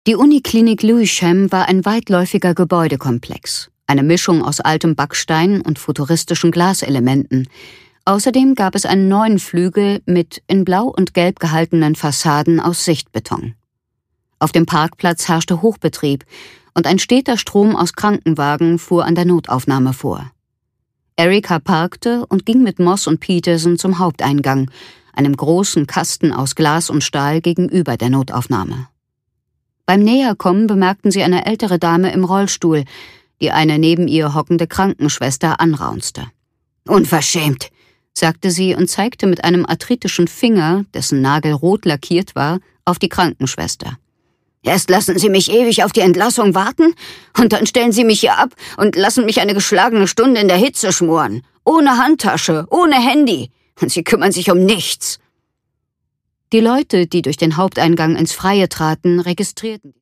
Die Uniklinik Lewisham war ein weitläufiger Gebäudekomplex, eine Mischung aus altem Backstein und futuristischen Glaselementen. Außerdem gab es einen neuen Flügel mit in Blau und Gelb gehaltenen Fassaden aus Sichtbeton. Auf dem Parkplatz herrschte Hochbetrieb und ein steter Strom aus Krankenwagen fuhr an der Notaufnahme vor. Erika parkte und ging mit Moss und Peterson zum Haupteingang, einem großen Kasten aus Glas und Stahl gegenüber der Notaufnahme. Beim Näherkommen bemerkten sie eine ältere Dame im Rollstuhl, die eine neben ihr hockende Krankenschwester anraunzte. »Unverschämt«, sagte sie und zeigte mit einem arthritischen Finger, dessen Nagel rot lackiert war, auf die Krankenschwester. »Erst lassen Sie mich ewig auf die Entlassung warten und dann stellen Sie mich hier ab und lassen mich eine geschlagene Stunde in der Hitze schmoren. Ohne Handtasche, ohne Handy. Und Sie kümmern sich um nichts.« Die Leute, die durch den Haupteingang ins Freie traten, registrierten